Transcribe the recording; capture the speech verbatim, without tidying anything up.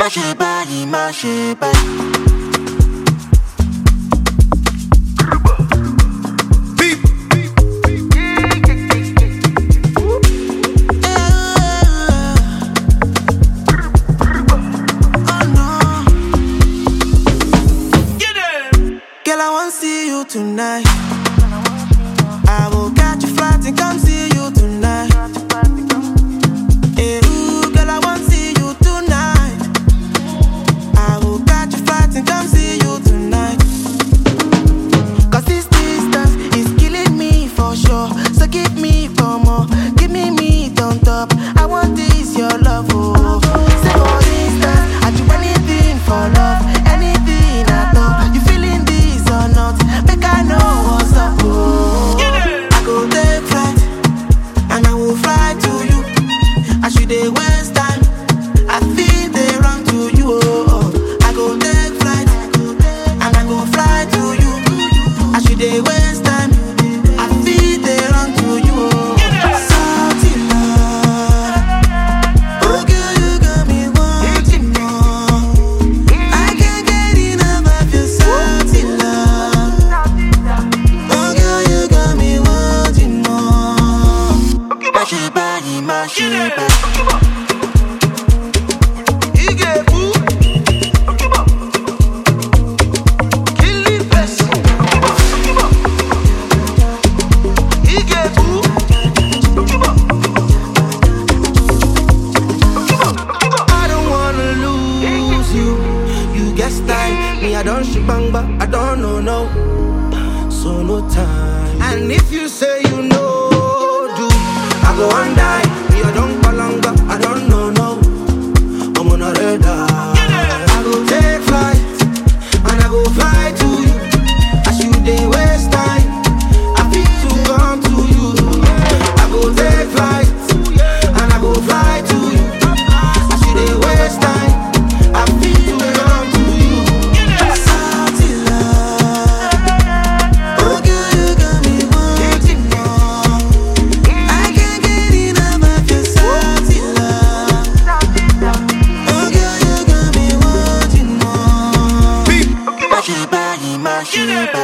Mache body, mache body. Tonight, I will catch a flight and come see you tonight. Hey, ooh, girl, I want to see you tonight. I will catch a flight and come see you tonight. Cause this distance is killing me for sure. So give me for more, give me meat on top. I want this, your love, oh. Say for instance, I do anything for love, anything at all. You feeling this or not? I know what's up, oh. I go take flight, and I will fly to you. I should they waste time, I feel they run to you, oh. I go take flight, and I go fly to you. I should they waste time, I feel they run to you, oh. Salty love, oh girl, you got me wanting more. I can't get enough of your salty love. Mache body, mache body. I don't wanna lose you. You get style, me I don't shibang, but I don't know no. So no time. And if you say you know, I go and die, me I don't palanga, I don't know no. I'm on a radar. I go take flight, and I go fly to you. I should they waste time, I feel to come to you. I go take flight, and I go fly to you. I should they waste time, I feel to come to you. Salty love, oh girl, you got me wanting more. I can't get enough of your salty love. Oh girl, you got me wanting more. Mache body, mache body.